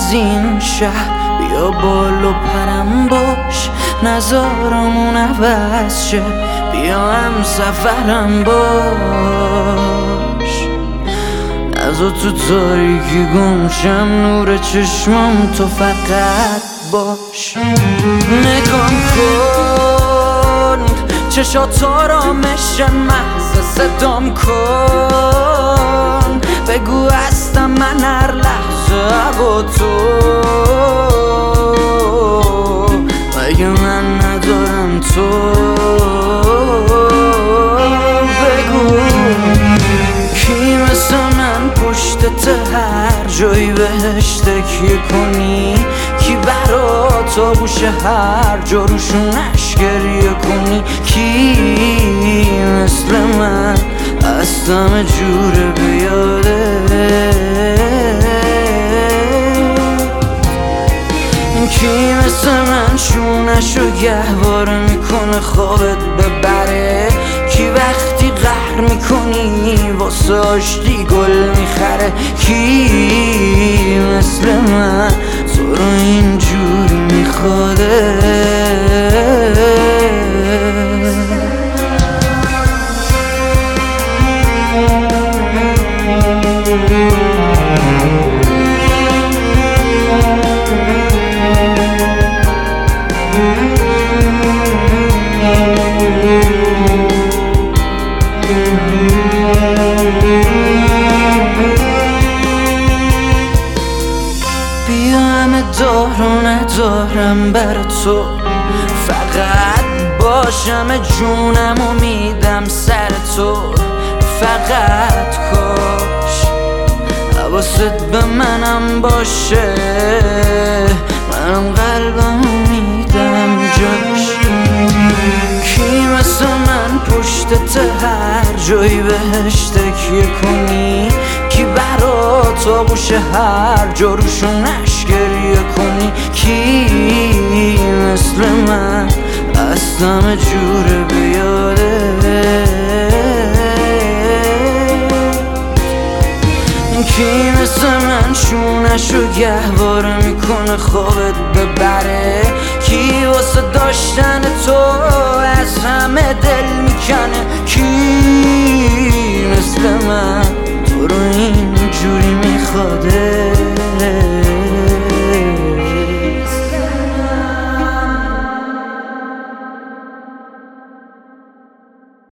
از این شهر بیا بال و پرم باش، نظارمون عوض شه، بیا هم سفرم باش. از تو تاریکی گمشم، نور چشمام تو فقط باش. نگام کن چشات آرامش محض، صدام کن بگو هستم من هر لحظه با تو. مگه من ندارم تو؟ بگو کی مثل من پشتت هر جایی بهش تکیه کنی، کی برا تا بوشه هر جا روشونش گریه کنی، کی مثل من از همه جوره بیاده، کی مثل من شونشو گهواره میکنه خوابت ببره، کی وقتی قهر میکنی واسه آشتی گل میخره، کی مثل من تو رو اینجوری میخواده. بیا همه دار و ندارم بر تو، فقط باشم جونم و میدم سر تو. فقط کاش حواست به منم باشه، منم قلبم میدم جاش. کی مثل من پشتت هر جایی بهش تکیه کنی، کی برا تا بوشه هر جا روشونش گریه کنی، کی مثل من از همه جوره بیاده، کی مثل من شونشو گهواره میکنه خوابت ببره، کی واسه داشتن تو از همه دل میکنه، کی مثل من